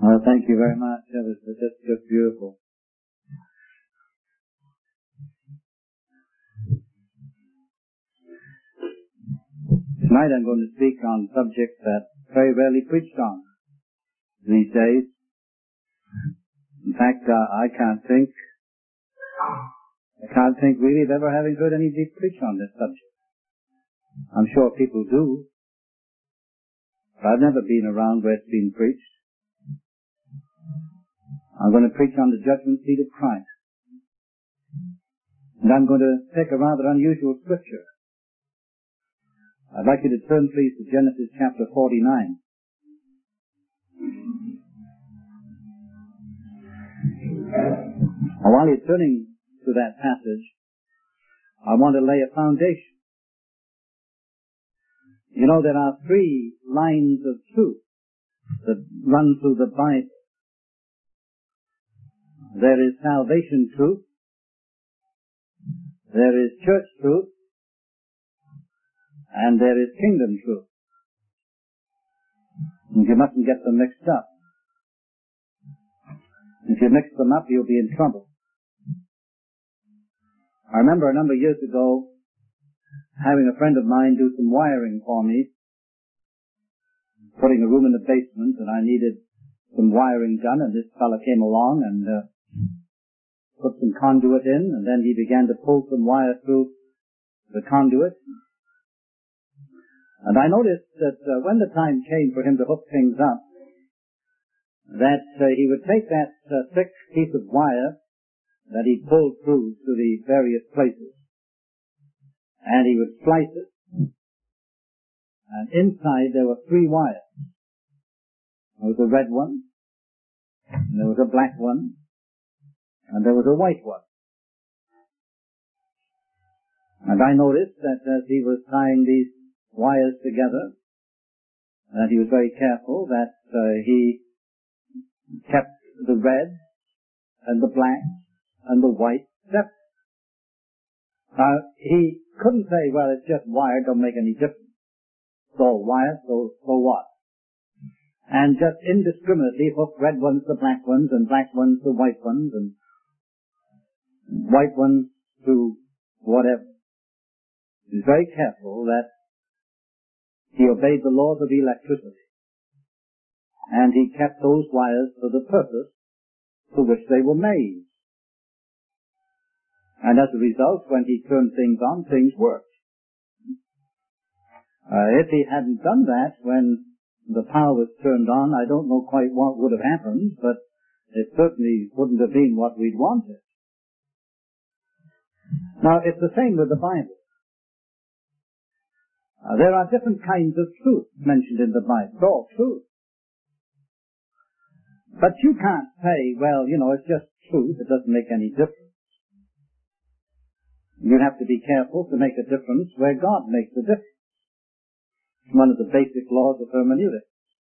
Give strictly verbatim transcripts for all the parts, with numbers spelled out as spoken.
Well, thank you very much. That was just, just beautiful. Tonight I'm going to speak on subjects that very rarely preached on these days. In fact, uh, I can't think, I can't think really of ever having heard anybody preach on this subject. I'm sure people do, but I've never been around where it's been preached. I'm going to preach on the judgment seat of Christ. And I'm going to take a rather unusual scripture. I'd like you to turn, please, to Genesis chapter forty-nine. Now, while you're turning to that passage, I want to lay a foundation. You know, there are three lines of truth that run through the Bible. There is salvation truth, there is church truth, and there is kingdom truth. And you mustn't get them mixed up. If you mix them up, you'll be in trouble. I remember a number of years ago having a friend of mine do some wiring for me, putting a room in the basement, and I needed some wiring done, and this fellow came along and uh, put some conduit in, and then he began to pull some wire through the conduit. And I noticed that uh, when the time came for him to hook things up, that uh, he would take that uh, thick piece of wire that he pulled through to the various places, and he would slice it, and inside there were three wires. There was a red one, and there was a black one, and there was a white one. And I noticed that as he was tying these wires together, that he was very careful that uh, he kept the red and the black and the white separate. Now, he couldn't say, well, it's just wire, don't make any difference. It's all wire, so, so what? And just indiscriminately hook red ones to black ones, and black ones to white ones, and white ones to whatever. He's very careful that he obeyed the laws of electricity. And he kept those wires for the purpose for which they were made. And as a result, when he turned things on, things worked. Uh, if he hadn't done that when the power was turned on, I don't know quite what would have happened, but it certainly wouldn't have been what we'd wanted. Now, it's the same with the Bible. Uh, there are different kinds of truth mentioned in the Bible. It's all truth. But you can't say, well, you know, it's just truth, it doesn't make any difference. You have to be careful to make a difference where God makes a difference. It's one of the basic laws of hermeneutics.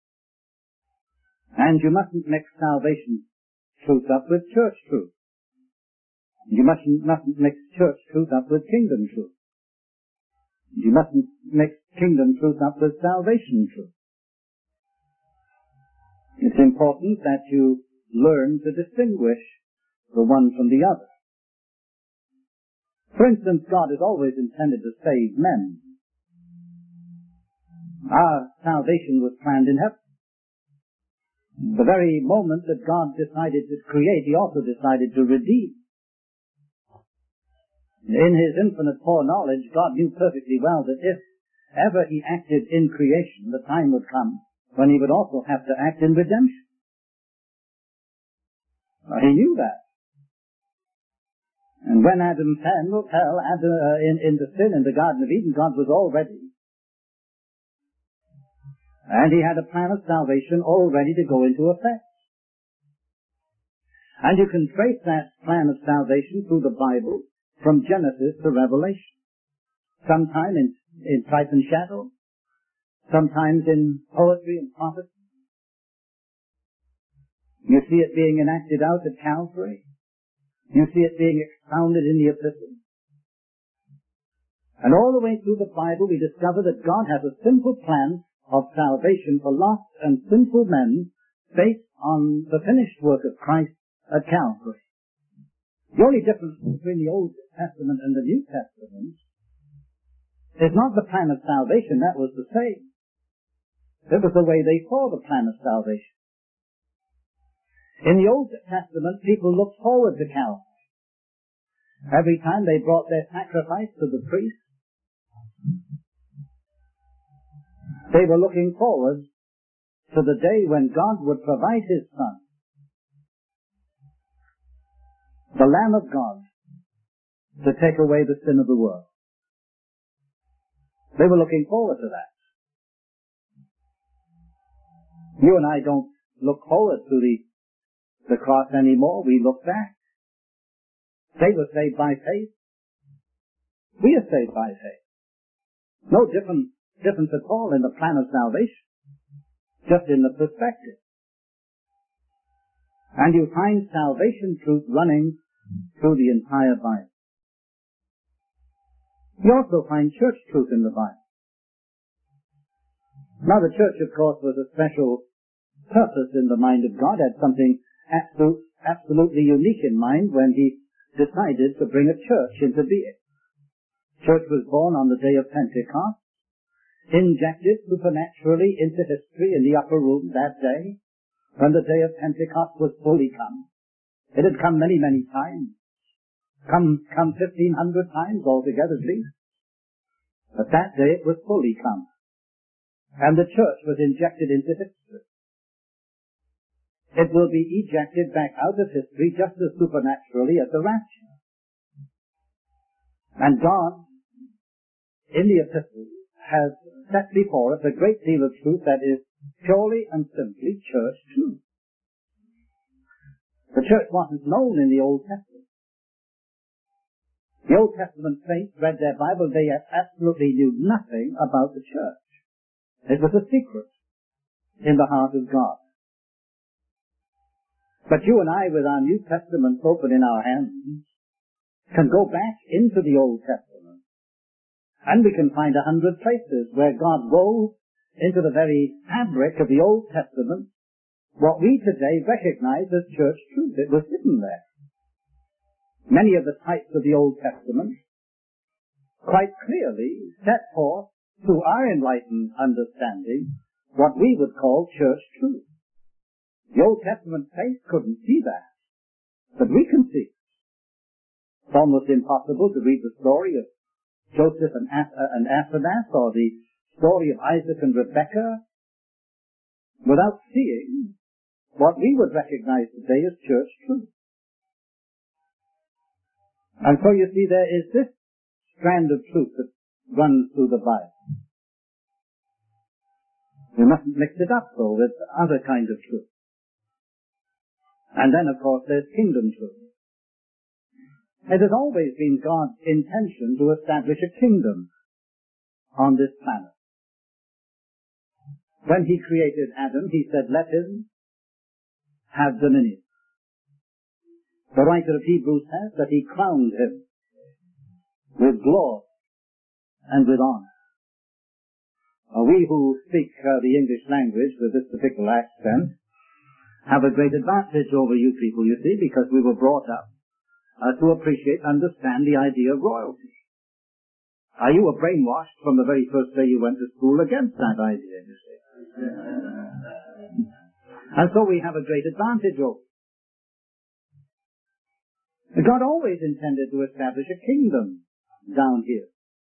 And you mustn't mix salvation truth up with church truth. You mustn't, mustn't mix church truth up with kingdom truth. You mustn't mix kingdom truth up with salvation truth. It's important that you learn to distinguish the one from the other. For instance, God has always intended to save men. Our salvation was planned in heaven. The very moment that God decided to create, He also decided to redeem. In His infinite foreknowledge, God knew perfectly well that if ever He acted in creation, the time would come when He would also have to act in redemption. Well, He knew that. And when Adam fell, fell Adam, uh, in, into sin in the Garden of Eden, God was all ready. And He had a plan of salvation all ready to go into effect. And you can trace that plan of salvation through the Bible from Genesis to Revelation. Sometime in, in type and shadow. Sometimes in poetry and prophecy. You see it being enacted out at Calvary. You see it being expounded in the epistles. And all the way through the Bible we discover that God has a simple plan of salvation for lost and sinful men based on the finished work of Christ at Calvary. The only difference between the Old Testament and the New Testament is not the plan of salvation. That was the same. It was the way they saw the plan of salvation. In the Old Testament, people looked forward to Calvary. Every time they brought their sacrifice to the priest, they were looking forward to the day when God would provide His Son, the Lamb of God, to take away the sin of the world. They were looking forward to that. You and I don't look forward to the, the cross anymore. We look back. They were saved by faith. We are saved by faith. No different, difference at all in the plan of salvation, just in the perspective. And you find salvation truth running through the entire Bible. You also find church truth in the Bible. Now the church, of course, was a special purpose in the mind of God, had something absolute, absolutely unique in mind when He decided to bring a church into being. Church was born on the day of Pentecost, injected supernaturally into history in the upper room that day, when the day of Pentecost was fully come. It had come many, many times. Come, come fifteen hundred times altogether, at least. But that day it was fully come. And the church was injected into history. It will be ejected back out of history just as supernaturally as the rapture. And God, in the epistle, has set before us a great deal of truth that is purely and simply church truth. The church wasn't known in the Old Testament. The Old Testament saints read their Bible, they absolutely knew nothing about the church. It was a secret in the heart of God. But you and I, with our New Testaments open in our hands, can go back into the Old Testament, and we can find a hundred places where God wove into the very fabric of the Old Testament what we today recognize as church truth. It was hidden there. Many of the types of the Old Testament quite clearly set forth to our enlightened understanding what we would call church truth. The Old Testament saints couldn't see that, but we can see it. It's almost impossible to read the story of Joseph and, As- and Asenath, or the story of Isaac and Rebekah, without seeing what we would recognize today as church truth. And so you see, there is this strand of truth that runs through the Bible. We mustn't mix it up, though, with other kinds of truth. And then, of course, there's kingdom truth. It has always been God's intention to establish a kingdom on this planet. When He created Adam, He said, let him have dominion. The writer of Hebrews says that He crowned him with glory and with honor. Uh, we who speak uh, the English language with this particular accent have a great advantage over you people, you see, because we were brought up uh, to appreciate, understand the idea of royalty. Uh, you were brainwashed from the very first day you went to school against that idea, you see. And so we have a great advantage over you. God always intended to establish a kingdom down here.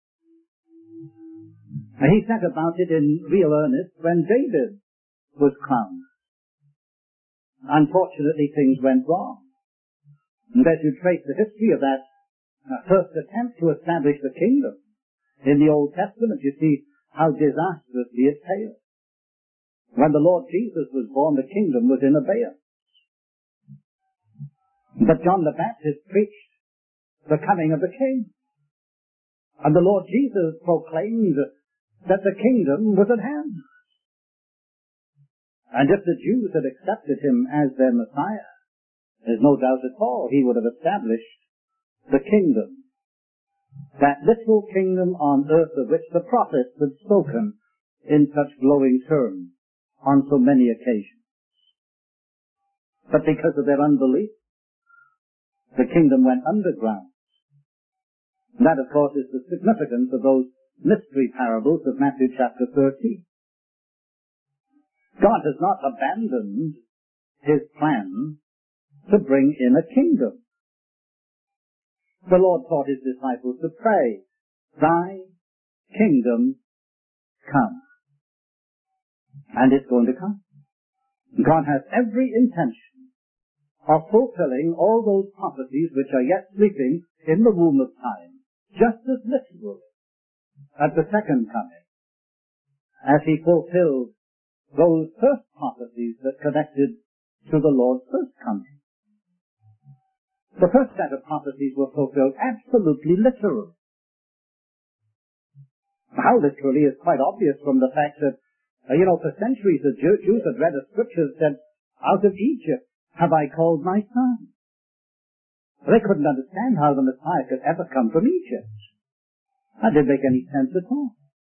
And He set about it in real earnest when David was crowned. Unfortunately, things went wrong. And as you trace the history of that uh, first attempt to establish the kingdom in the Old Testament, you see how disastrously it failed. When the Lord Jesus was born, the kingdom was in abeyance. But John the Baptist preached the coming of the King. And the Lord Jesus proclaimed that the kingdom was at hand. And if the Jews had accepted Him as their Messiah, there's no doubt at all He would have established the kingdom, that literal kingdom on earth of which the prophets had spoken in such glowing terms on so many occasions. But because of their unbelief, the kingdom went underground. And that, of course, is the significance of those mystery parables of Matthew chapter thirteen. God has not abandoned his plan to bring in a kingdom. The Lord taught his disciples to pray, "Thy kingdom come." And it's going to come. God has every intention of fulfilling all those prophecies which are yet sleeping in the womb of time, just as literally at the second coming, as he fulfilled those first prophecies that connected to the Lord's first coming. The first set of prophecies were fulfilled absolutely literally. How literally is quite obvious from the fact that, uh, you know, for centuries the Jew- Jews had read a scripture that said, "Out of Egypt have I called my son." They couldn't understand how the Messiah could ever come from Egypt. That didn't make any sense at all.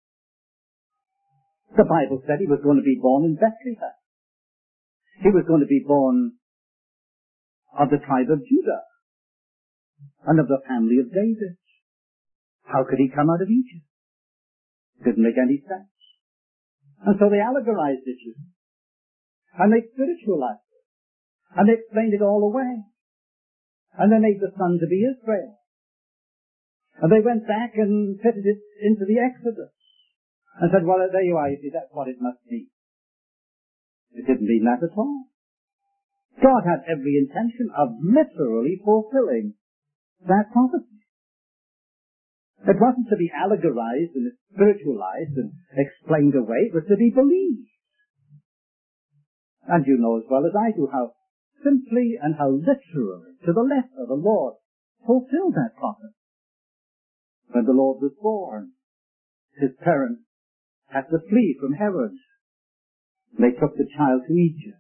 The Bible said he was going to be born in Bethlehem. He was going to be born of the tribe of Judah and of the family of David. How could he come out of Egypt? Didn't make any sense. And so they allegorized it, and they spiritualized it, and they explained it all away. And they made the son to be Israel. And they went back and fitted it into the Exodus and said, "Well, there you are, you see, that's what it must be." It didn't mean that at all. God had every intention of literally fulfilling that prophecy. It wasn't to be allegorized and spiritualized and explained away. It was to be believed. And you know as well as I do how simply and how literally, to the letter, the Lord fulfilled that prophecy. When the Lord was born, his parents had to flee from Herod. They took the child to Egypt.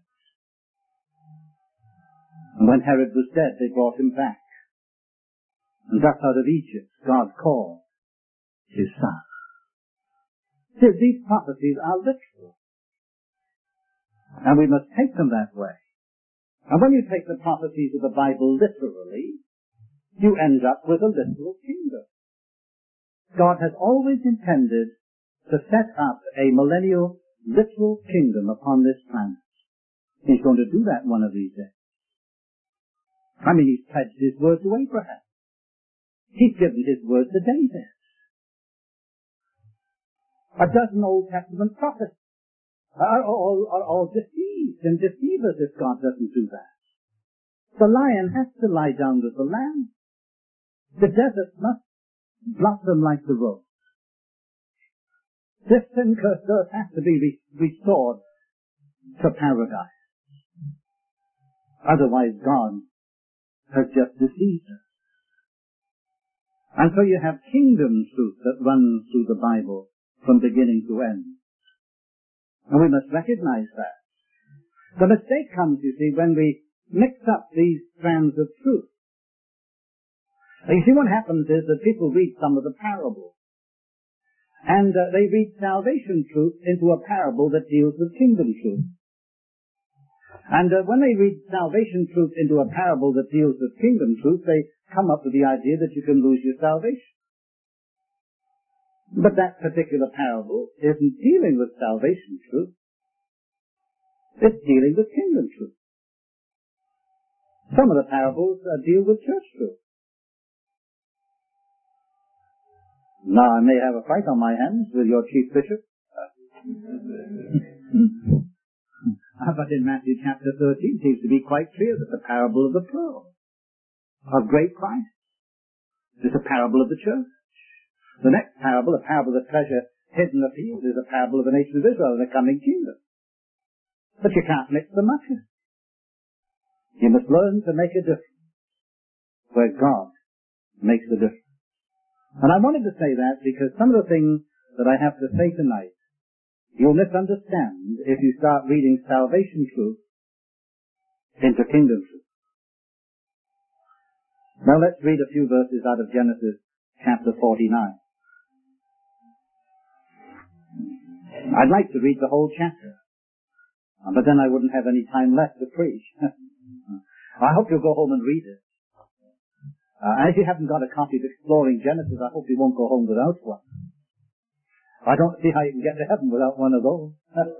And when Herod was dead, they brought him back. And thus out of Egypt, God called his son. See, these prophecies are literal. And we must take them that way. And when you take the prophecies of the Bible literally, you end up with a literal kingdom. God has always intended to set up a millennial literal kingdom upon this planet. He's going to do that one of these days. I mean, he's pledged his word to Abraham. He's given his word to David. A dozen Old Testament prophets are all, are all deceived and deceivers if God doesn't do that. The lion has to lie down with the lamb. The desert must blossom like the rose. This sin-cursed earth has to be re- restored to paradise. Otherwise God has just deceived us. And so you have kingdom truth that runs through the Bible from beginning to end. And we must recognize that. The mistake comes, you see, when we mix up these strands of truth. Now, you see, what happens is that people read some of the parables, and uh, they read salvation truth into a parable that deals with kingdom truth. And uh, when they read salvation truth into a parable that deals with kingdom truth, they come up with the idea that you can lose your salvation. But that particular parable isn't dealing with salvation truth. It's dealing with kingdom truth. Some of the parables uh, deal with church truth. Now I may have a fight on my hands with your chief bishop. But in Matthew chapter thirteen it seems to be quite clear that the parable of the pearl of great price is a parable of the church. The next parable, a parable of the treasure hidden in the field, is a parable of the nation of Israel and the coming kingdom. But you can't mix them up here. You must learn to make a difference where God makes a difference. And I wanted to say that because some of the things that I have to say tonight you'll misunderstand if you start reading salvation truth into kingdom truth. Now let's read a few verses out of Genesis chapter forty-nine. I'd like to read the whole chapter, but then I wouldn't have any time left to preach. I hope you'll go home and read it. Uh, and if you haven't got a copy of Exploring Genesis, I hope you won't go home without one. I don't see how you can get to heaven without one of those.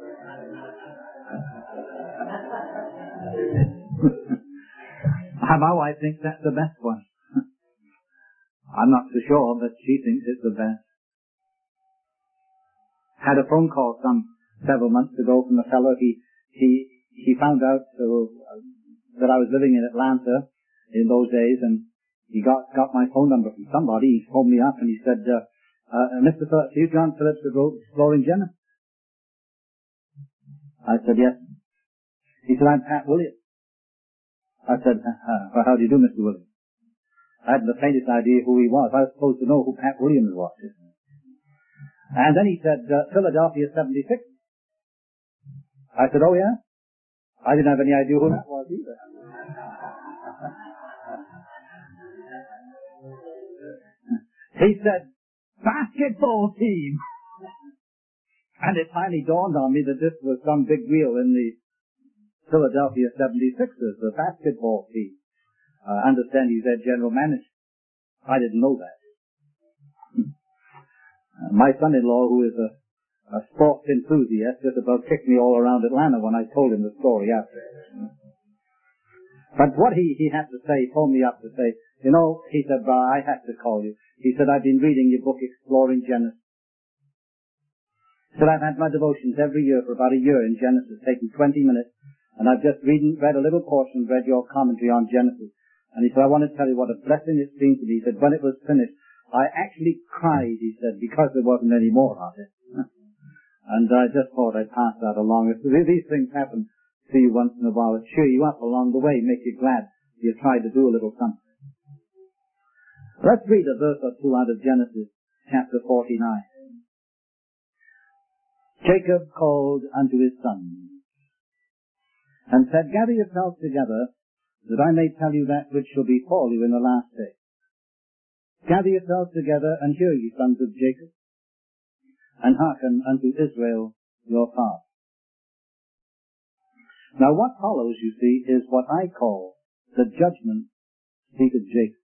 My wife thinks that's the best one. I'm not so sure, but she thinks it's the best. Had a phone call some several months ago from a fellow. He he he found out uh, that I was living in Atlanta in those days, and he got got my phone number from somebody. He phoned me up and he said, uh, uh, "Mister Phillips, you John Phillips who wrote Exploring Genesis?" I said, "Yes." He said, "I'm Pat Williams." I said, uh, well, "How do you do, Mister Williams?" I hadn't the faintest idea who he was. I was supposed to know who Pat Williams was. And then he said, uh, Philadelphia seventy-six. I said, "Oh yeah?" I didn't have any idea who that was either. He said, "Basketball team." And it finally dawned on me that this was some big wheel in the Philadelphia seventy-sixers, the basketball team. I uh, understand he's their general manager. I didn't know that. Uh, my son-in-law, who is a, a sports enthusiast, just about kicked me all around Atlanta when I told him the story after. But what he, he had to say, phoned me up to say, "You know," he said, "Bra, I had to call you." He said, "I've been reading your book, Exploring Genesis." He said, "I've had my devotions every year for about a year in Genesis, taking twenty minutes, and I've just read, read a little portion, read your commentary on Genesis." And he said, "I want to tell you what a blessing it's been to me." He said, "When it was finished, I actually cried," he said, "because there wasn't any more of it." And I just thought I'd pass that along. If these things happen to you once in a while, it cheer you up along the way, make you glad you tried to do a little something. Let's read a verse or two out of Genesis chapter forty-nine. Jacob called unto his sons, and said, "Gather yourselves together, that I may tell you that which shall befall you in the last day. Gather yourselves together, and hear, ye sons of Jacob, and hearken unto Israel your father." Now what follows, you see, is what I call the judgment seat of Jacob.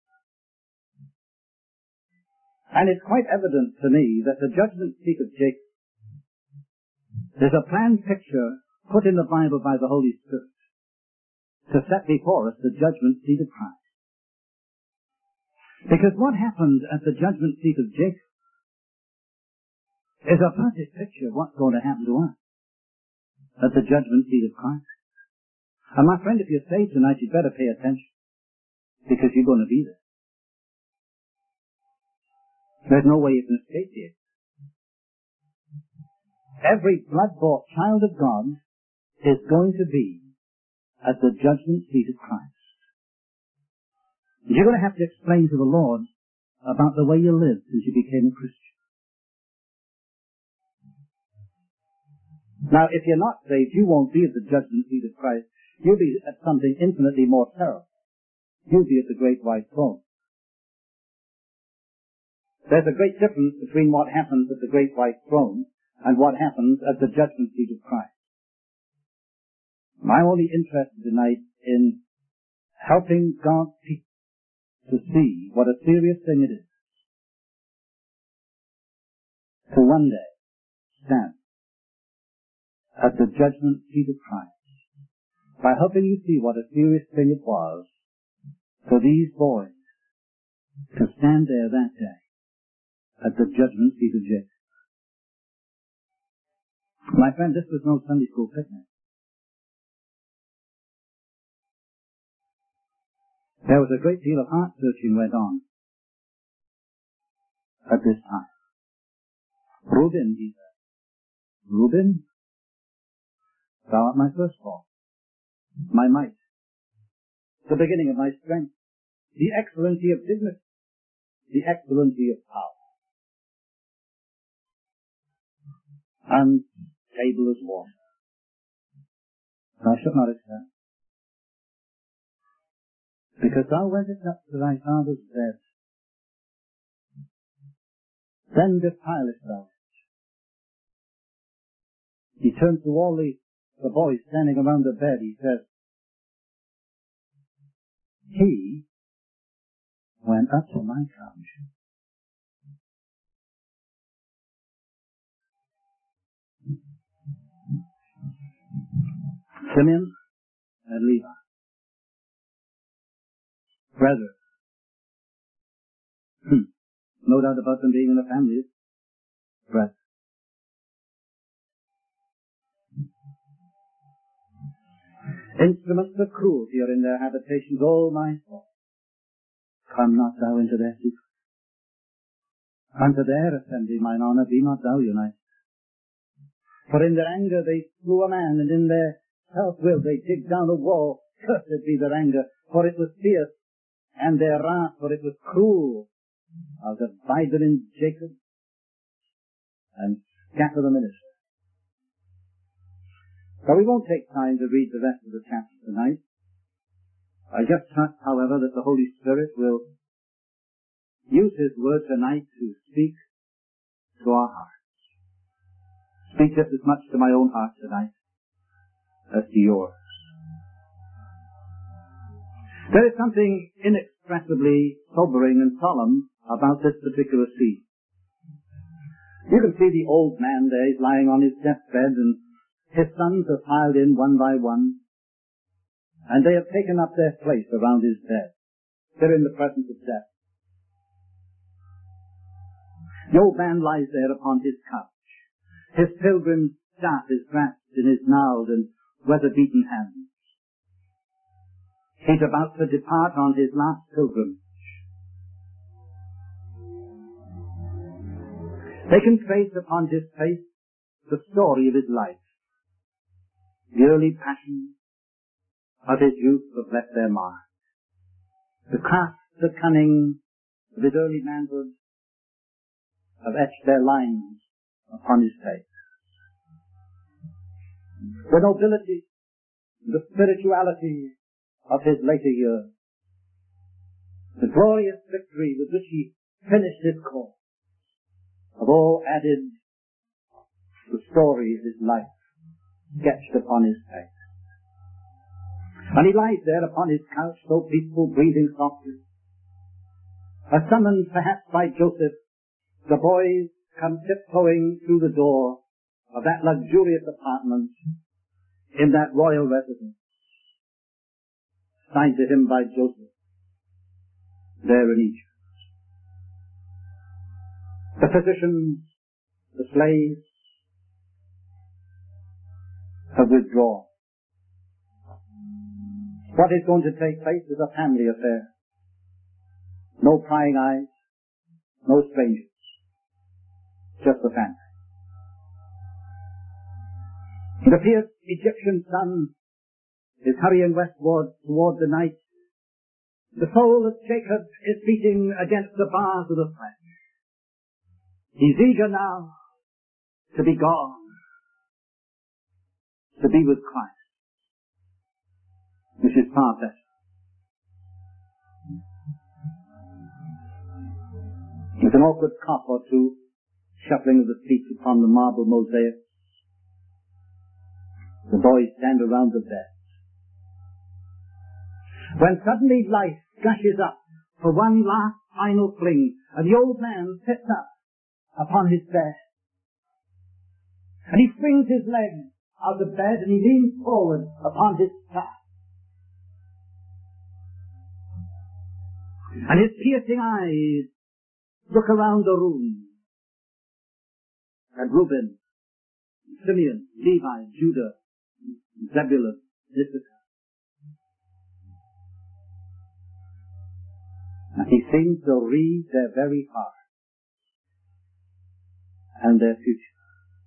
And it's quite evident to me that the judgment seat of Jacob is a planned picture put in the Bible by the Holy Spirit to set before us the judgment seat of Christ. Because what happened at the judgment seat of Jacob is a perfect picture of what's going to happen to us at the judgment seat of Christ. And my friend, if you're saved tonight, you'd better pay attention, because you're going to be there. There's no way you can escape here. Every blood-bought child of God is going to be at the judgment seat of Christ. You're going to have to explain to the Lord about the way you lived since you became a Christian. Now, if you're not saved, you won't be at the judgment seat of Christ. You'll be at something infinitely more terrible. You'll be at the great white throne. There's a great difference between what happens at the great white throne and what happens at the judgment seat of Christ. I'm only interested tonight in helping God's people to see what a serious thing it is to one day stand at the judgment seat of Christ, by helping you see what a serious thing it was for these boys to stand there that day at the judgment seat of Jacob. My friend, this was no Sunday school picnic. There was a great deal of heart searching went on at this time. Reuben, he said, "Reuben, thou art my firstborn, my might, the beginning of my strength, the excellency of dignity, the excellency of power, and stable as water. Thou shalt not accept, because thou wentest up to thy father's bed, then defilest thou it." He turned to all the, the boys standing around the bed, he says, he went up to my couch. Simeon and Levi, brothers. Hmm. No doubt about them being in the family. Brothers. Instruments of cruelty are in their habitations, all my soul. Come not thou into their secret. Unto their assembly, mine honour, be not thou united. For in their anger they slew a man, and in their self-will they digged down a wall. Cursed be their anger, for it was fierce, and their wrath, for it was cruel. I'll divide them in Jacob, and scatter the minister. So we won't take time to read the rest of the chapter tonight. I just trust, however, that the Holy Spirit will use His word tonight to speak to our hearts. Speak just as much to my own heart tonight as to yours. There is something inexpressibly sobering and solemn about this particular scene. You can see the old man there, he's lying on his deathbed, and his sons are piled in one by one, and they have taken up their place around his bed. They're in the presence of death. The old man lies there upon his couch. His pilgrim's staff is grasped in his gnarled and weather-beaten hands. He's about to depart on his last pilgrimage. They can trace upon his face the story of his life. The early passions of his youth have left their mark. The craft, the cunning of his early manhood have etched their lines upon his face. The nobility, the spirituality of his later years, the glorious victory with which he finished his course, have all added the story of his life sketched upon his face. And he lies there upon his couch, so peaceful, breathing softly. As summoned perhaps by Joseph, the boys come tiptoeing through the door of that luxurious apartment in that royal residence, signed to him by Joseph, there in Egypt. The physicians, the slaves, have withdrawn. What is going to take place is a family affair. No prying eyes, no strangers, just the family. The fierce Egyptian sun is hurrying westward toward the night. The soul of Jacob is beating against the bars of the flesh. He's eager now to be gone, to be with Christ. This is far better. With an awkward cough or two, shuffling of the feet upon the marble mosaic, the boys stand around the bed. When suddenly life flashes up for one last final fling, and the old man sits up upon his bed, and he swings his legs out of bed, and he leans forward upon his staff. And his piercing eyes look around the room at Reuben, Simeon, Levi, Judah, Zebulun, Issachar. And he seems to read their very heart and their future.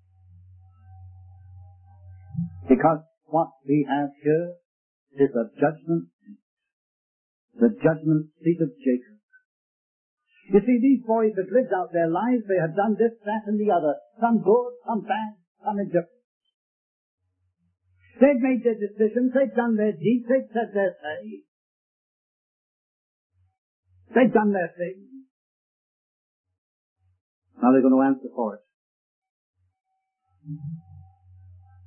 Because what we have here is a judgment seat. The judgment seat of Jacob. You see, these boys had lived out their lives. They had done this, that, and the other. Some good, some bad, some indifferent. They'd made their decisions. They'd done their deeds. They'd said their say. They'd done their thing. Now they're going to answer for it.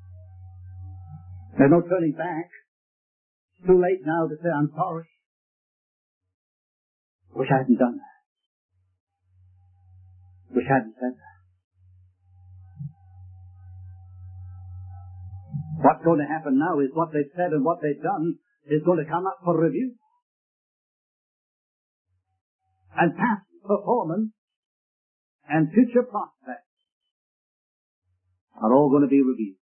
There's no turning back. It's too late now to say, I'm sorry. Wish I hadn't done that. Wish I hadn't said that. What's going to happen now is what they've said and what they've done is going to come up for review. And past performance and future prospects are all going to be reviewed.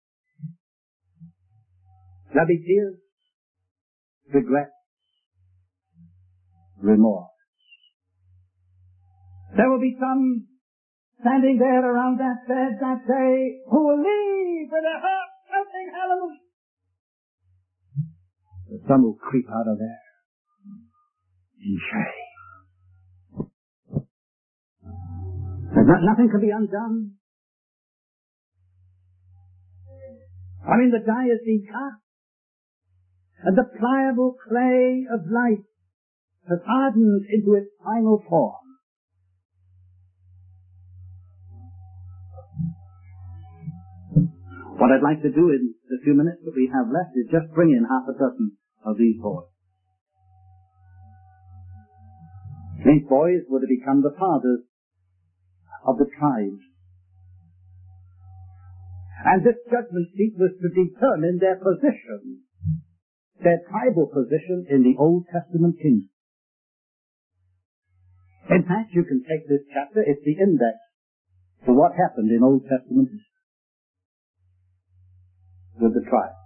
There'll be tears, regret, remorse. There will be some standing there around that bed that day who will leave with their hearts shouting hallelujah. But some will creep out of there in shame. There's not, nothing can be undone. I mean, the die has been cast, and the pliable clay of life has hardened into its final form. What I'd like to do in the few minutes that we have left is just bring in half a dozen of these boys. These boys were to become the fathers of the tribes. And this judgment seat was to determine their position, their tribal position in the Old Testament kingdom. In fact, you can take this chapter, it's the index to what happened in Old Testament history with the tribes.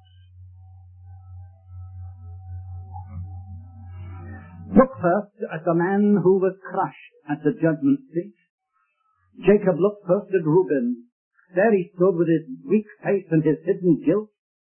Look first at the man who was crushed at the judgment seat. Jacob looked first at Reuben. There he stood with his weak face and his hidden guilt.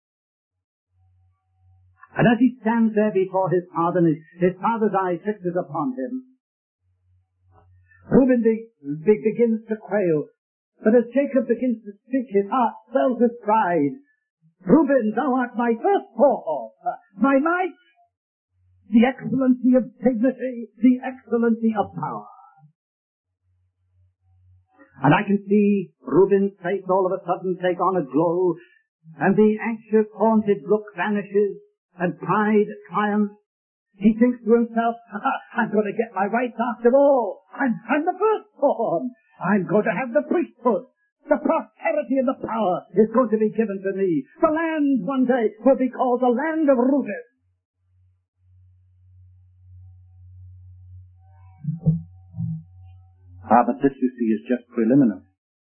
And as he stands there before his father, and his, his father's eye fixes upon him, Reuben be, be, begins to quail. But as Jacob begins to speak, his heart swells with pride. Reuben, thou art my firstborn, my might, the excellency of dignity, the excellency of power. And I can see Reuben's face all of a sudden take on a glow, and the anxious, haunted look vanishes, and pride triumphs. He thinks to himself, I'm going to get my rights after all. I'm, I'm the firstborn. I'm going to have the priesthood. The prosperity and the power is going to be given to me. The land one day will be called the land of Reuben. Ah, but this, you see, is just preliminary.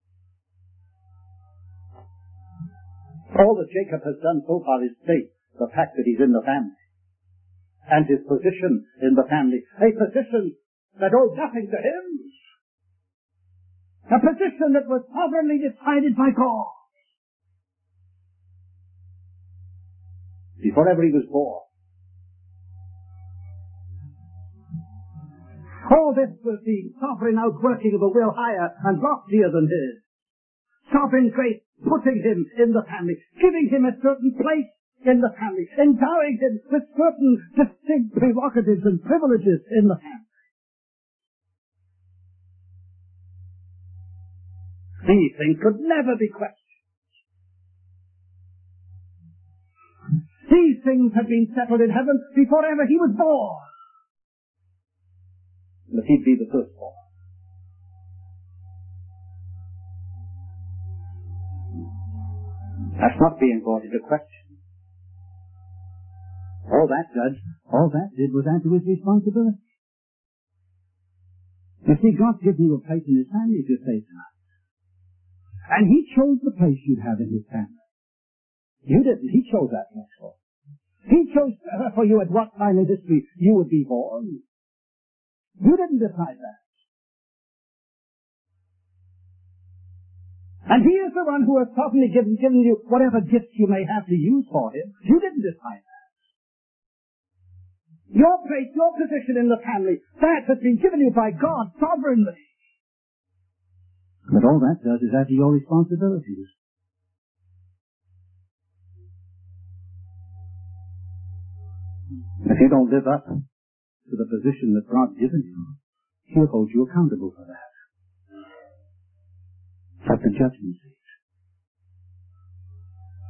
All that Jacob has done so far is state the fact that he's in the family and his position in the family, a position that owed nothing to him, a position that was sovereignly decided by God before ever he was born. All this was the sovereign outworking of a will higher and loftier than his. Sovereign grace putting him in the family, giving him a certain place in the family, endowing him with certain distinct prerogatives and privileges in the family. These things could never be questioned. These things had been settled in heaven before ever he was born. That he'd be the firstborn. That's not being brought into question. All that, Judge, all that did was add to his responsibility. You see, God gives you a place in his family, if you say so. And he chose the place you'd have in his family. You didn't. He chose that place for you. He chose for you at what time in history you would be born. You didn't decide that. And he is the one who has sovereignly given, given you whatever gifts you may have to use for him. You didn't decide that. Your place, your position in the family, that has been given you by God sovereignly. But all that does is add to your responsibilities. If you don't live up to the position that God's given you, he'll hold you accountable for that. At the judgment seat.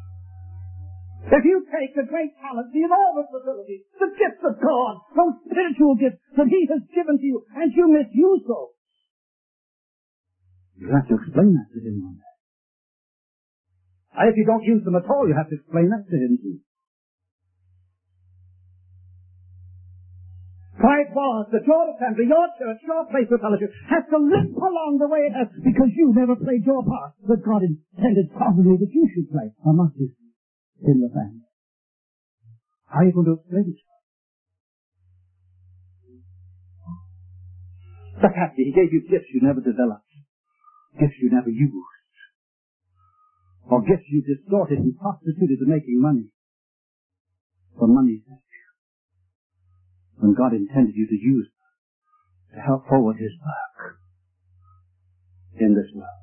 If you take the great talent, the enormous ability, the gifts of God, those spiritual spiritual gifts that he has given to you, and you misuse those. You have to explain that to him one day. And if you don't use them at all, you have to explain that to him too. Pride was that your assembly, your church, your place of fellowship has to limp along the way it has because you never played your part that God intended sovereignly that you should play amongst his in the family. How are you going to explain it? The fact that he gave you gifts you never developed, gifts you never used, or gifts you distorted and prostituted to making money for money's sake, when God intended you to use them to help forward his work in this world.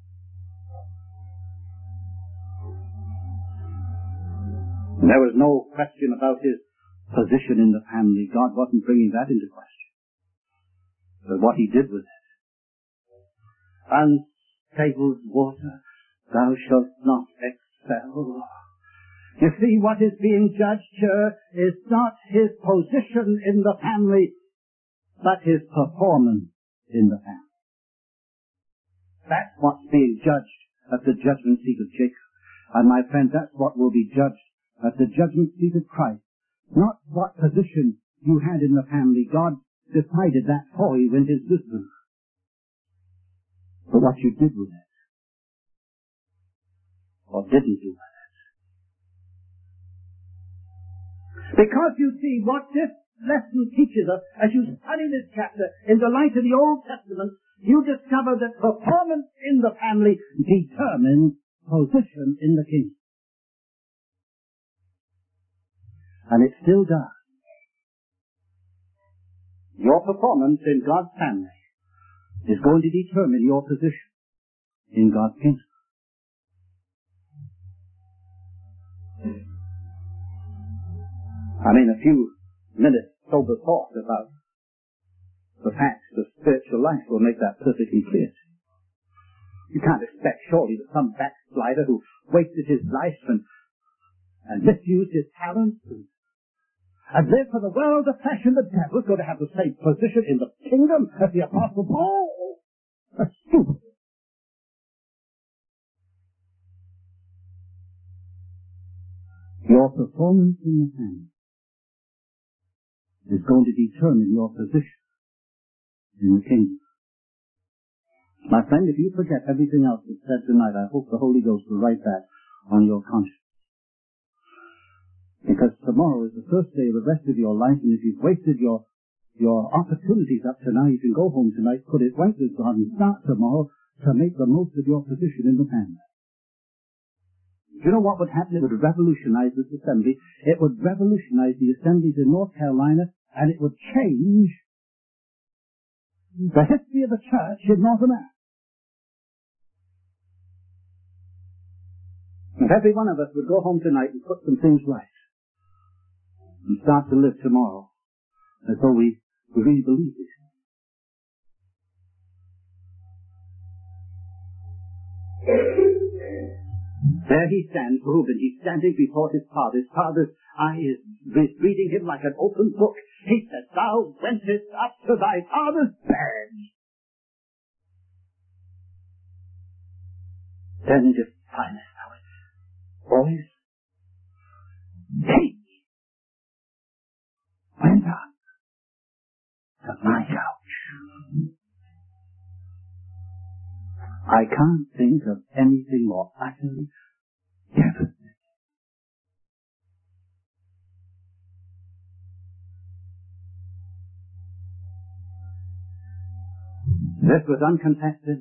And there was no question about his position in the family. God wasn't bringing that into question. But what he did with it. Unstable water, thou shalt not excel. You see, what is being judged here is not his position in the family, but his performance in the family. That's what's being judged at the judgment seat of Jacob. And my friend, that's what will be judged at the judgment seat of Christ. Not what position you had in the family. God decided that for you in his wisdom. But what you did with it, or didn't do with it. Because you see, what this lesson teaches us, as you study this chapter in the light of the Old Testament, you discover that performance in the family determines position in the kingdom. And it still does. Your performance in God's family is going to determine your position in God's kingdom. I mean, a few minutes sober thought about the facts of spiritual life will make that perfectly clear. You can't expect, surely, that some backslider who wasted his life and, and misused his talents and, and lived for the world, the flesh, and the devil is going to have the same position in the kingdom as the Apostle Paul. That's stupid. Your performance in the family is going to determine your position in the kingdom. My friend, if you forget everything else that's said tonight, I hope the Holy Ghost will write that on your conscience. Because tomorrow is the first day of the rest of your life, and if you've wasted your your opportunities up to now, you can go home tonight, put it right with God, and start tomorrow to make the most of your position in the family. Do you know what would happen? It would revolutionize this assembly. It would revolutionize the assemblies in North Carolina, and it would change the history of the church in North America. If every one of us would go home tonight and put some things right, and start to live tomorrow as though we, we really believe it. There he stands, Reuben. He's standing before his father. His father's eye is reading him like an open book. He says, thou wentest up to thy father's bed. Then definest thou it. Boys, he went up to my couch. I can't think of anything more utterly devastating. This was uncontested.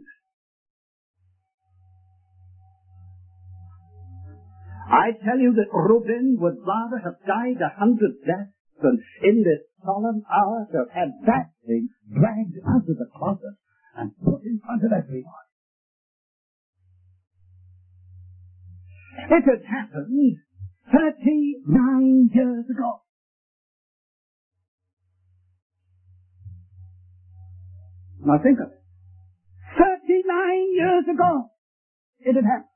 I tell you that Reuben would rather have died a hundred deaths than in this solemn hour to have had that thing dragged out of the closet and put in front of everyone. It had happened thirty-nine years ago. Now think of it. thirty-nine years ago it had happened.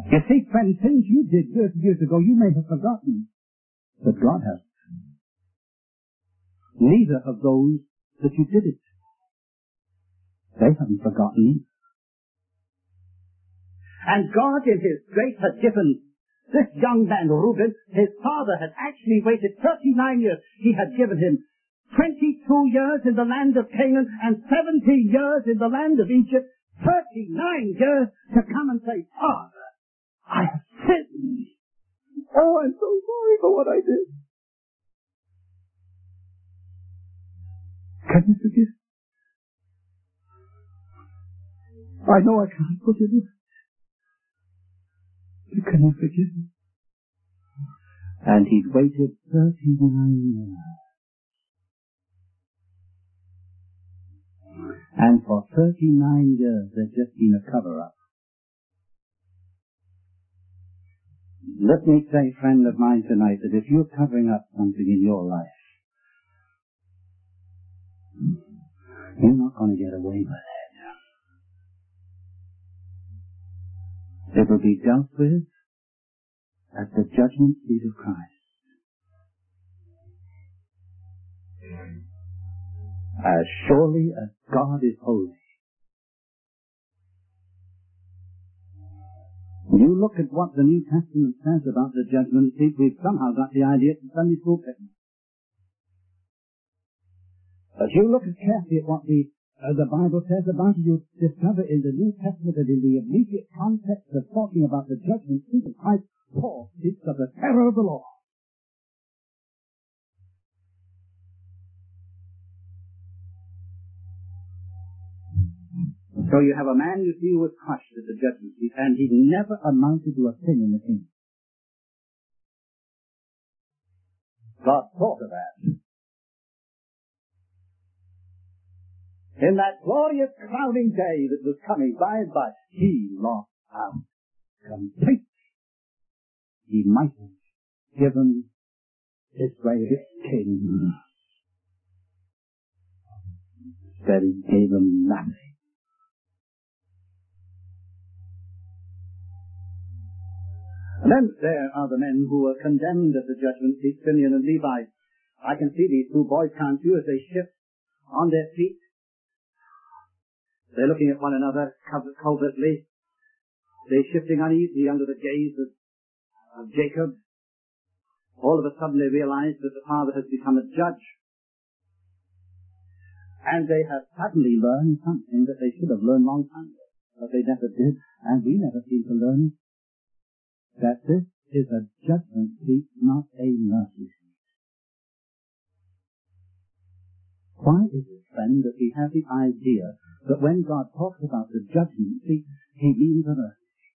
You see, friend, things you did thirty years ago you may have forgotten, but God hasn't. Neither of those that you did it. They haven't forgotten. And God in His grace had given this young man, Reuben, his father had actually waited thirty-nine years. He had given him twenty-two years in the land of Canaan and seventy years in the land of Egypt. thirty-nine years to come and say, Father, I have sinned. Oh, I'm so sorry for what I did. Can you forgive? I know I can't forgive you. You cannot forgive me. And he'd waited thirty-nine years. And for thirty-nine years there's just been a cover-up. Let me say, friend of mine tonight, that if you're covering up something in your life, you're not going to get away with it. It will be dealt with at the judgment seat of Christ. As surely as God is holy. When you look at what the New Testament says about the judgment seat, we've somehow got the idea it's a Sunday school picnic. But you look carefully at what the Uh, the Bible says about it, you discover in the New Testament that in the immediate context of talking about the judgment seat of Christ, Paul speaks of the terror of the law. So you have a man, you see, who was crushed at the judgment seat, and he never amounted to a thing in the kingdom. God thought of that. In that glorious crowning day that was coming by and by, he lost out completely. He might have given Israel its king. Instead he gave them nothing. And then there are the men who were condemned at the judgment seat, Simeon and Levi. I can see these two boys, can't you, as they shift on their feet. They're looking at one another covertly. They're shifting uneasily under the gaze of, of Jacob. All of a sudden they realize that the father has become a judge. And they have suddenly learned something that they should have learned long time ago, but they never did, and we never seem to learn, that this is a judgment seat, not a mercy seat. Why is it, friend, that we have the idea that when God talks about the judgment seat, He means a mercy seat?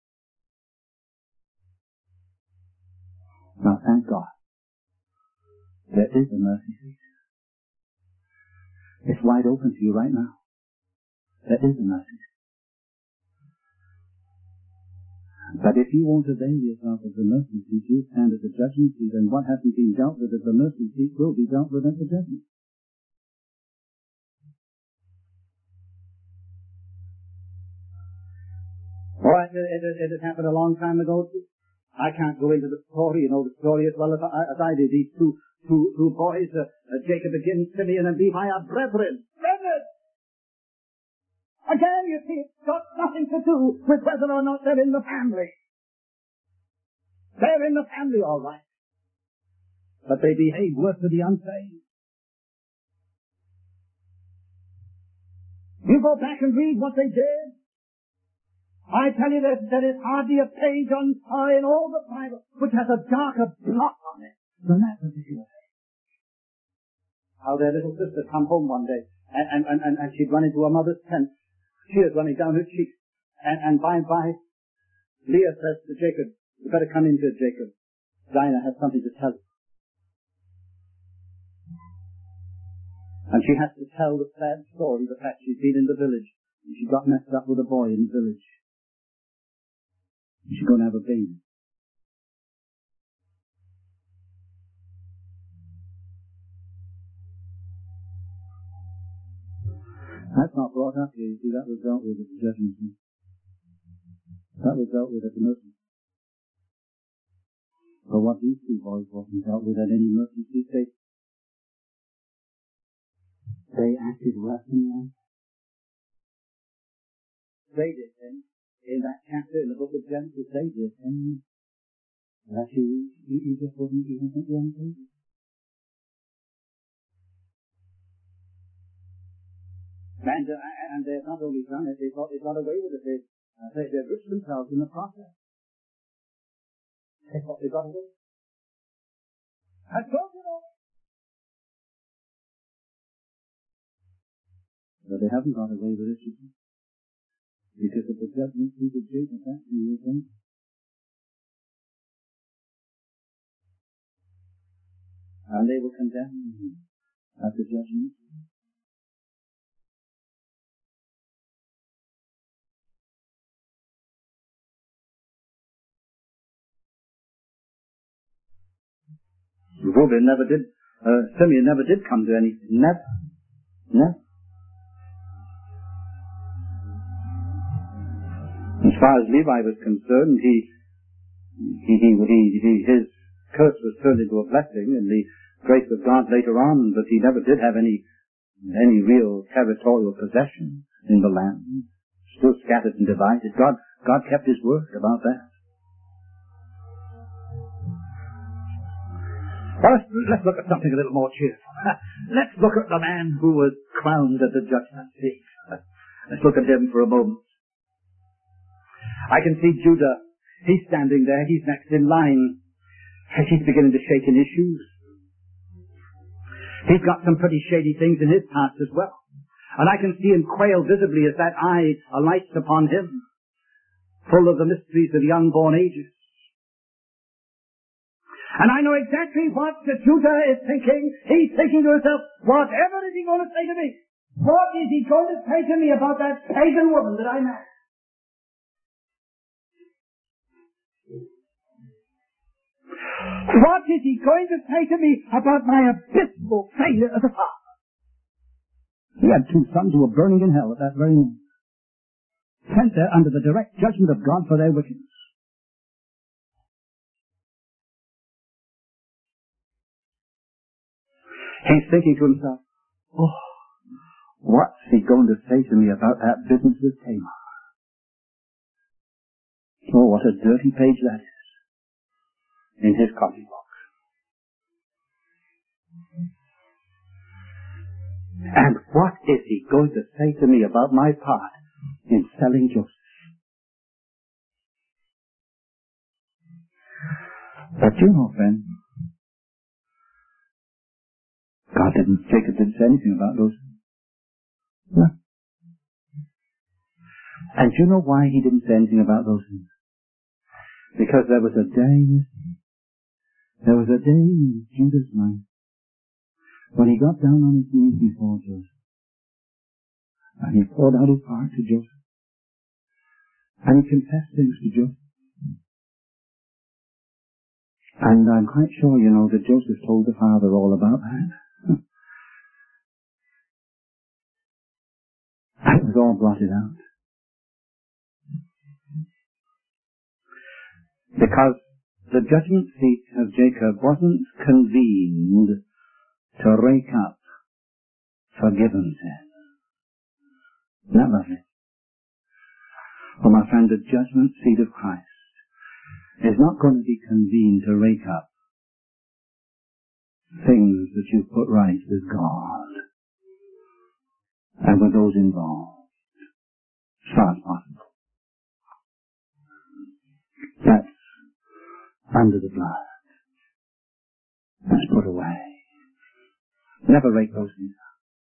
Now, thank God, there is a mercy seat. It's wide open to you right now. There is a mercy seat. But if you won't avail yourself of the mercy seat, you stand at the judgment seat, and what hasn't been dealt with at the mercy seat will be dealt with at the judgment. All right, it, it, it had happened a long time ago. I can't go into the story, you know the story as well as I, as I did. These two, two, two boys, uh, uh, Jacob again, Simeon and Levi, are brethren. Brethren! Again, you see, it's got nothing to do with whether or not they're in the family. They're in the family, all right. But they behave worse to the unsaved. You go back and read what they did. I tell you, there, there is hardly a page on uh, in all the Bible which has a darker blot on it than that particular page. How their little sister come home one day, and, and, and, and she'd run into her mother's tent, tears running down her cheeks, and, and by and by, Leah says to Jacob, you better come in here, Jacob. Dinah has something to tell you. And she has to tell the sad story, the fact she's been in the village, and she got messed up with a boy in the village. She's going to have a baby. That's not brought up here. You see, that was dealt with at the judgment seat. That was dealt with at the mercy. But what these two boys wasn't dealt with at any mercy seat, they, they acted less than that. They did things. In that chapter in the book of Genesis, they did things that you, you, you just wouldn't even think were unthinkable. And, uh, and they've not only done it, they've got, they've got away with it. They've, uh, they, they've risked themselves in the process. They've got, they've got away. I told you all. But they haven't got away with it, you see. Because of the judgment seat of Jesus, that's the real thing. And they will condemn him at the judgment. Reuben never did, uh, Simeon never did come to anything. Never. Never. As far as Levi was concerned, he, he, he, he, he, his curse was turned into a blessing in the grace of God later on, but he never did have any, any real territorial possession in the land. Still scattered and divided. God, God kept his word about that. Well, let's, let's look at something a little more cheerful. Let's look at the man who was crowned at the judgment seat. Let's look at him for a moment. I can see Judah. He's standing there. He's next in line. He's beginning to shake in his shoes. He's got some pretty shady things in his past as well. And I can see him quail visibly as that eye alights upon him, full of the mysteries of the unborn ages. And I know exactly what Judah is thinking. He's thinking to himself, whatever is he going to say to me? What is he going to say to me about that pagan woman that I met? What is he going to say to me about my abysmal failure as a father? He had two sons who were burning in hell at that very moment, sent there under the direct judgment of God for their wickedness. He's thinking to himself, oh, what's he going to say to me about that business with Tamar? Oh, what a dirty page that is in his copybook. And what is he going to say to me about my part in selling Joseph? But you know, friend, God didn't, Jacob didn't say anything about those. No. And you know why he didn't say anything about those things? Because there was a day, there was a day in Judah's life when he got down on his knees before Joseph. And he poured out his heart to Joseph. And he confessed things to Joseph. And I'm quite sure, you know, that Joseph told the father all about that. And it was all blotted out. Because the judgment seat of Jacob wasn't convened to rake up forgiven sin. Isn't that lovely? Well, my friend, the judgment seat of Christ is not going to be convened to rake up things that you've put right with God and with those involved, as far as possible. That's under the blood. That's put away. Never rake those things up.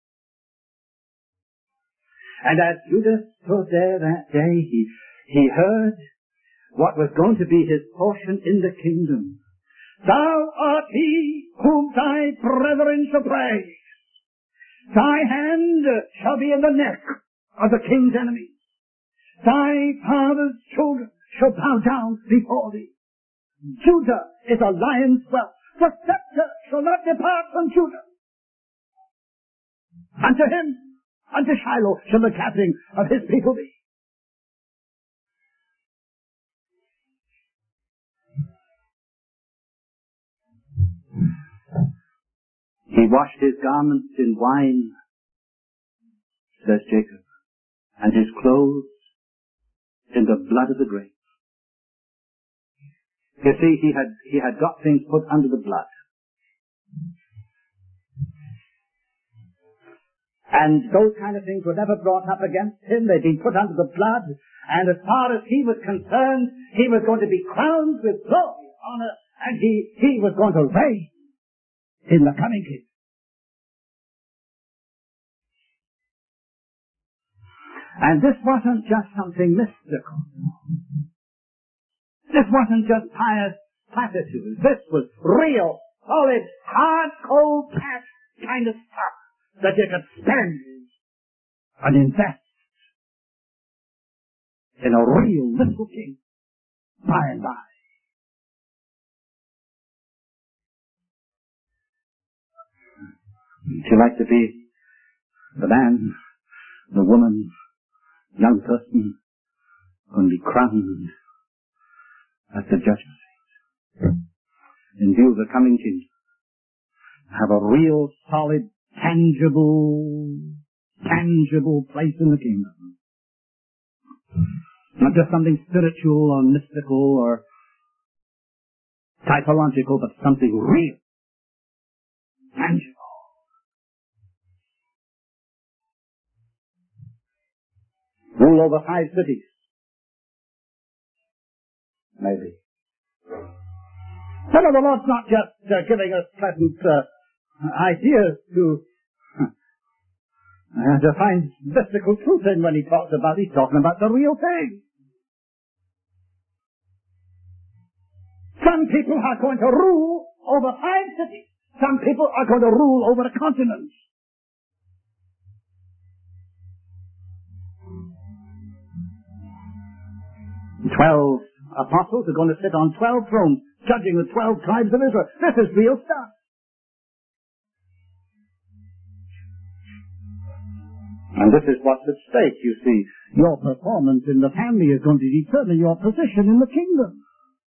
And as Judah stood there that day, he, he heard what was going to be his portion in the kingdom. Thou art he whom thy brethren shall praise. Thy hand shall be in the neck of the king's enemies. Thy father's children shall bow down before thee. Judah is a lion's whelp. The scepter shall not depart from Judah. Unto him, unto Shiloh, shall the gathering of his people be. He washed his garments in wine, says Jacob, and his clothes in the blood of the grape. You see, he had, he had got things put under the blood. And those kind of things were never brought up against him. They'd been put under the blood. And as far as he was concerned, he was going to be crowned with glory, honor, and he, he was going to reign in the coming kingdom. And this wasn't just something mystical. This wasn't just pious platitudes. This was real, solid, hard, cold, cash kind of stuff that you could spend and invest in a real little king by and by. Would you like to be the man, the woman, young person going to be crowned at the judgment seat in view of the coming kingdom? Have a real, solid, tangible, tangible place in the kingdom. Not just something spiritual or mystical or typological, but something real, tangible. Rule over five cities. Maybe. But the Lord's not just uh, giving us pleasant uh, ideas to uh, to find mystical truth in when he talks about it. He's talking about the real thing. Some people are going to rule over five cities. Some people are going to rule over a continent. Twelve apostles are going to sit on twelve thrones, judging the twelve tribes of Israel. This is real stuff. And this is what's at stake, you see. Your performance in the family is going to determine your position in the kingdom.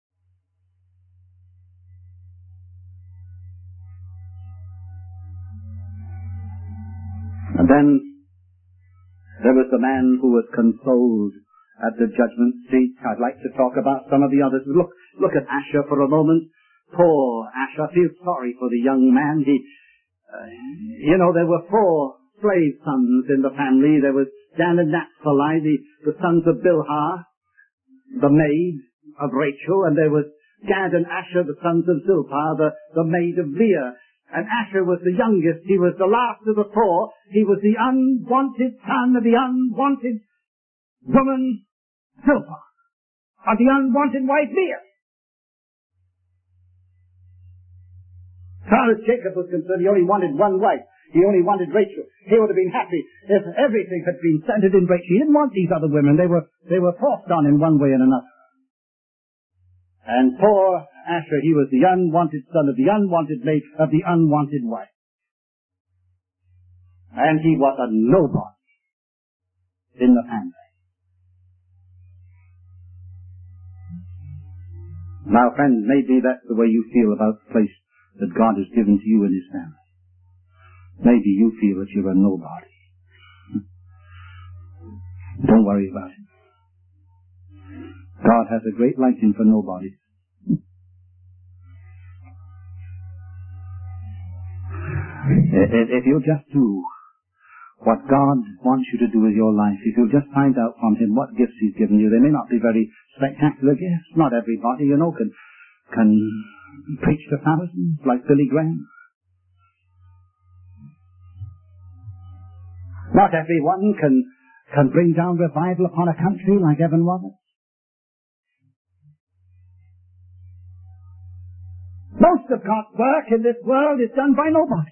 And then there was the man who was consoled at the judgment seat. I'd like to talk about some of the others. Look, look at Asher for a moment. Poor Asher. I feel sorry for the young man. He, uh, you know, there were four slave sons in the family. There was Dan and Naphtali, the, the sons of Bilhah, the maid of Rachel, and there was Gad and Asher, the sons of Zilpah, the, the maid of Leah. And Asher was the youngest. He was the last of the four. He was the unwanted son of the unwanted woman, Zilpah, of the unwanted wife, Leah. As far as Jacob was concerned, he only wanted one wife. He only wanted Rachel. He would have been happy if everything had been centered in Rachel. He didn't want these other women. They were, they were forced on in one way and another. And poor Asher, he was the unwanted son of the unwanted maid of the unwanted wife. And he was a nobody in the family. Now, friends, maybe that's the way you feel about the place that God has given to you in His family. Maybe you feel that you're a nobody. Don't worry about it. God has a great liking for nobodies. If you'll just do what God wants you to do with your life, if you'll just find out from Him what gifts He's given you, they may not be very spectacular gifts. Not everybody, you know, can can preach to thousands like Billy Graham. Not everyone can can bring down revival upon a country like Evan Roberts. Most of God's work in this world is done by nobody.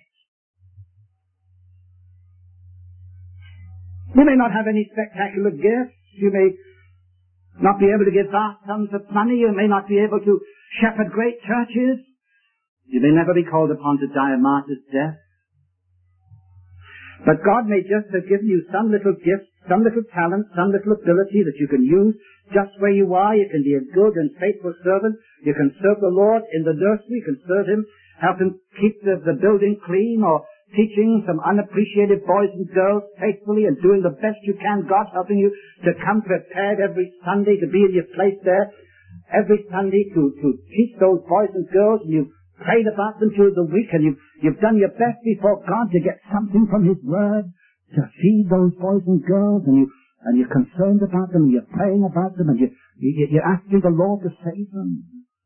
You may not have any spectacular gifts. You may not be able to give vast sums of money. You may not be able to shepherd great churches. You may never be called upon to die a martyr's death. But God may just have given you some little gift, some little talent, some little ability that you can use just where you are. You can be a good and faithful servant. You can serve the Lord in the nursery. You can serve Him helping keep the, the building clean, or teaching some unappreciated boys and girls faithfully and doing the best you can, God helping you to come prepared every Sunday to be in your place there, every Sunday to, to teach those boys and girls, and you've prayed about them through the week, and you've, you've done your best before God to get something from His Word to feed those boys and girls, and you and you're concerned about them, and you're praying about them, and you, you, you're asking the Lord to save them.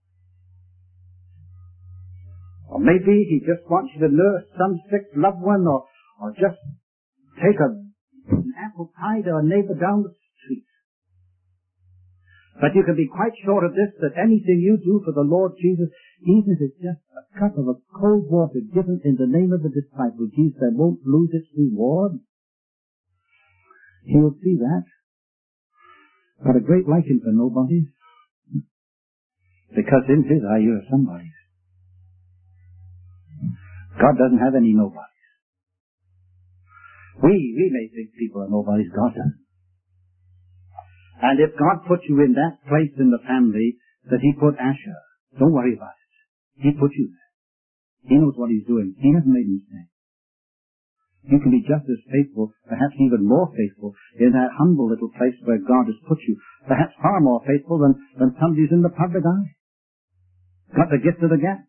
Or maybe He just wants you to nurse some sick loved one, or, or just take a, an apple pie to a neighbor down the street. But you can be quite sure of this, that anything you do for the Lord Jesus, even if it's just a cup of a cold water given in the name of the disciple, Jesus said, won't lose its reward. He'll see that. Got a great liking for nobodies. Because in His eye, you're somebody. God doesn't have any nobodies. We, we may think people are nobodies. God doesn't. And if God put you in that place in the family that He put Asher, don't worry about it. He put you there. He knows what He's doing. He hasn't made a mistake. You can be just as faithful, perhaps even more faithful, in that humble little place where God has put you. Perhaps far more faithful than, than somebody who's in the public eye. Got the gift of the gap.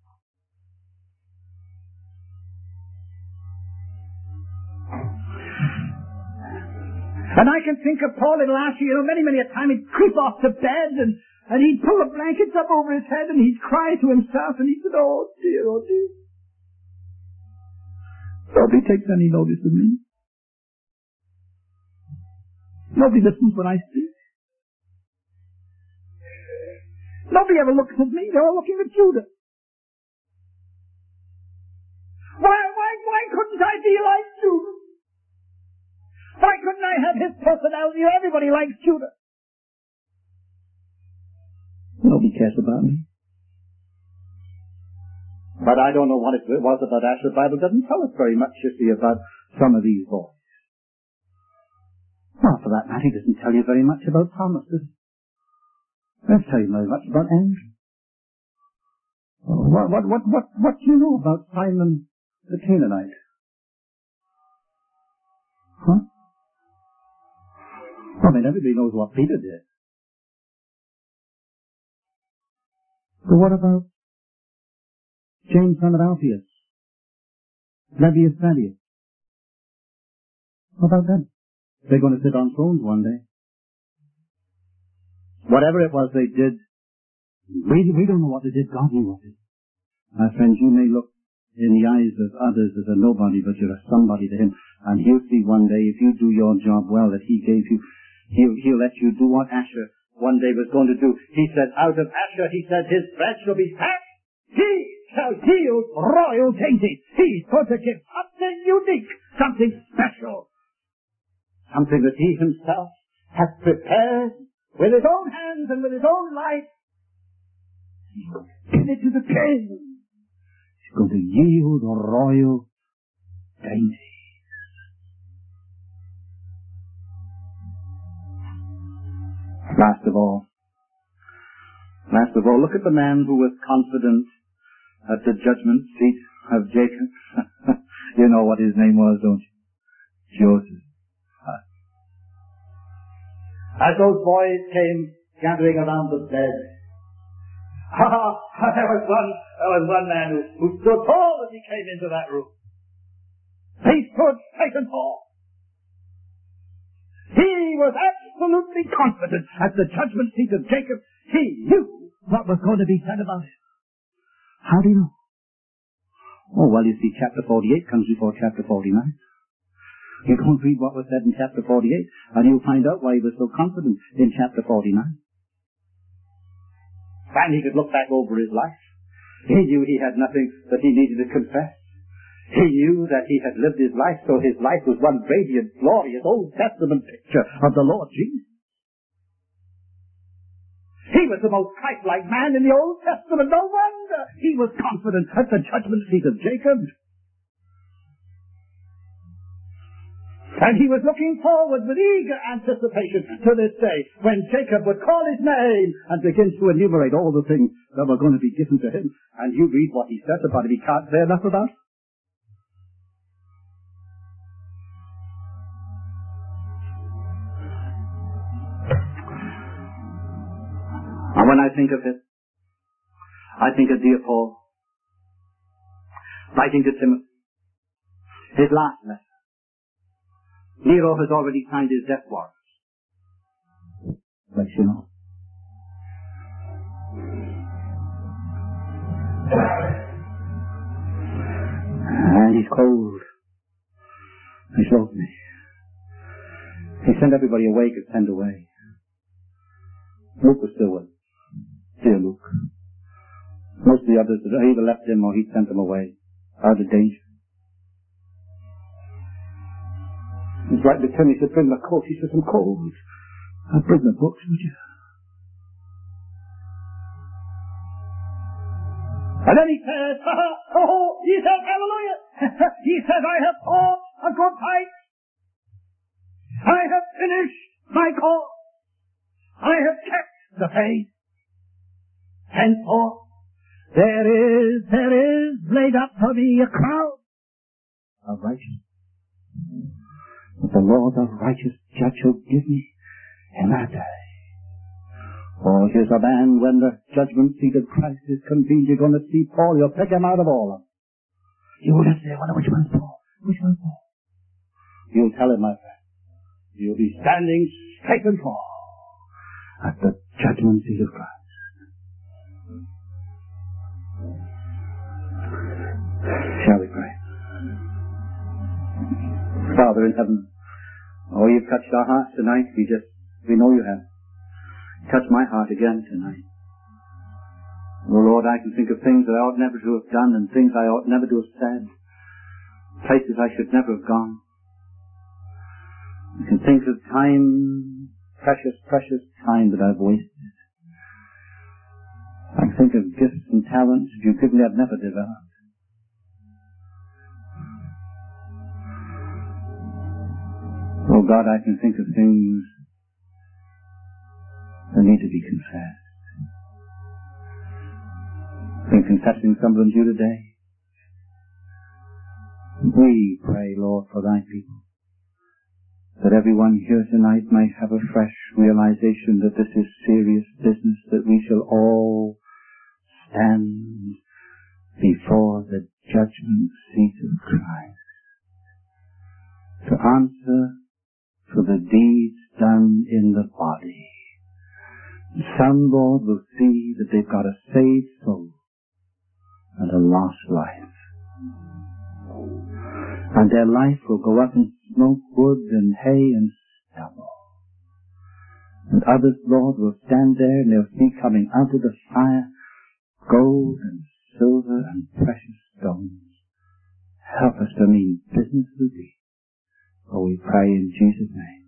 And I can think of poor little Asher, you know, many, many a time he'd creep off to bed and, and he'd pull the blankets up over his head and he'd cry to himself and he said, oh dear, oh dear. Nobody takes any notice of me. Nobody listens when I speak. Nobody ever looks at me. They're all looking at Judah. Why, why, why couldn't I be like Judah? Why couldn't I have his personality? Everybody likes Judah. Nobody cares about me. But I don't know what it was about Asher. The Bible doesn't tell us very much, you see, about some of these boys. Well, for that matter, it doesn't tell you very much about Thomas, does it? It doesn't tell you very much about Andrew. Oh, what, what, what, what, what do you know about Simon the Canaanite? Huh? I mean, everybody knows what Peter did. So what about James, son of Alphaeus? Lebbeus Thaddeus? What about them? They're going to sit on thrones one day. Whatever it was they did, we, we don't know what they did. God knew what they did. My friends, you may look in the eyes of others as a nobody, but you're a somebody to Him. And He'll see one day, if you do your job well that He gave you, He'll, he'll let you do what Asher one day was going to do. He said, out of Asher, He said, his bread shall be fat. He shall yield royal dainties. He's going to give something unique, something special. Something that He Himself has prepared with His own hands and with His own life. He's going to give it to the king. He's going to yield royal dainties. Last of all, last of all, look at the man who was confident at the judgment seat of Jacob. You know what his name was, don't you? Joseph. As those boys came gathering around the bed, ah, there was one, there was one man who, who stood tall as he came into that room. He stood straight and tall. He was absolutely confident at the judgment seat of Jacob. He knew what was going to be said about it. How do you know? Oh, well, you see, chapter forty-eight comes before chapter forty-nine. You go and read what was said in chapter forty-eight, and you'll find out why he was so confident in chapter forty-nine. And he could look back over his life. He knew he had nothing that he needed to confess. He knew that he had lived his life, so his life was one radiant, glorious Old Testament picture of the Lord Jesus. He was the most Christ-like man in the Old Testament. No wonder he was confident at the judgment seat of Jacob. And he was looking forward with eager anticipation to this day when Jacob would call his name and begin to enumerate all the things that were going to be given to him. And you read what he says about it, he can't say enough about. And when I think of it, I think of dear Paul writing to Timothy, his last letter. Nero has already signed his death warrant. But you know. And he's cold. He wrote me. He sent everybody away, could send away. Luke was still with him. Dear Luke. Most of the others had either left him or he'd sent them away. Out of danger. He's right to tell me, he said, bring my coat. He says, I'm cold. I'll bring the books, would you? And then he says, ha ha, oh, he says, hallelujah. He says, I have fought a good fight. I have finished my course. I have kept the faith. Henceforth, there is, there is laid up for me a crown of righteousness. The Lord, the righteous judge, shall give me in that day. Oh, here's a man, when the judgment seat of Christ is convened, you're going to see Paul, you'll pick him out of all of them. You wouldn't say, well, which one's Paul? Which one's Paul? You'll tell him, my friend. You'll be standing straight and tall at the judgment seat of Christ. Shall we pray? Father in heaven, oh, you've touched our hearts tonight. We just, we know you have. Touch my heart again tonight. Oh Lord, I can think of things that I ought never to have done and things I ought never to have said. Places I should never have gone. I can think of time, precious, precious time that I've wasted. I can think of gifts and talents that you've given me I've never developed. Oh God, I can think of things that need to be confessed. I've been confessing some of them to you today. We pray, Lord, for thy people, that everyone here tonight might have a fresh realization that this is serious business, that we shall all stand before the judgment seat of Christ to answer for the deeds done in the body. Some, Lord, will see that they've got a saved soul and a lost life. And their life will go up in smoke, wood, and hay, and stubble. And others, Lord, will stand there and they'll see coming out of the fire gold and silver and precious stones. Help us to mean business with thee. For we pray in Jesus' name.